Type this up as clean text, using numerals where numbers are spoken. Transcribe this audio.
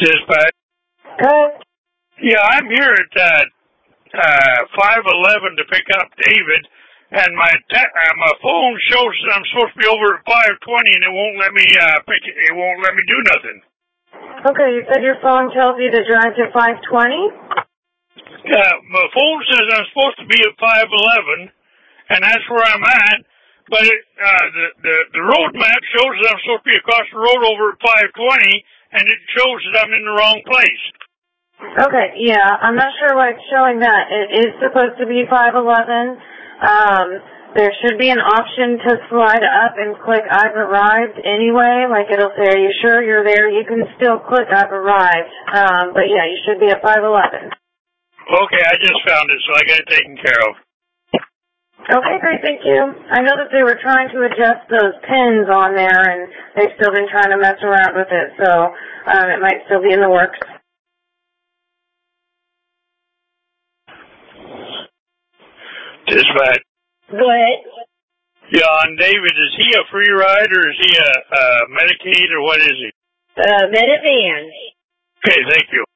Dispatch. Yeah, I'm here at 511 to pick up David, and my phone shows that I'm supposed to be over at 520, and it won't let me pick it. It won't let me do nothing. Okay, you said your phone tells you to drive to 520? Yeah, my phone says I'm supposed to be at 511, and that's where I'm at. But the road map shows that I'm supposed to be across the road over at 520, and it shows that I'm in the wrong place. Okay, yeah, I'm not sure why it's showing that. It is supposed to be 511. There should be an option to slide up and click I've arrived anyway. Like it'll say, are you sure you're there? You can still click I've arrived. But yeah, you should be at 511. Okay, I just found it, so I got it taken care of. Okay, great, thank you. I know that they were trying to adjust those pins on there, and they've still been trying to mess around with it, so it might still be in the works. Dispatch. Go ahead. Yeah, on David, is he a free ride or is he a Medicaid or what is he? Medivan. Okay, thank you.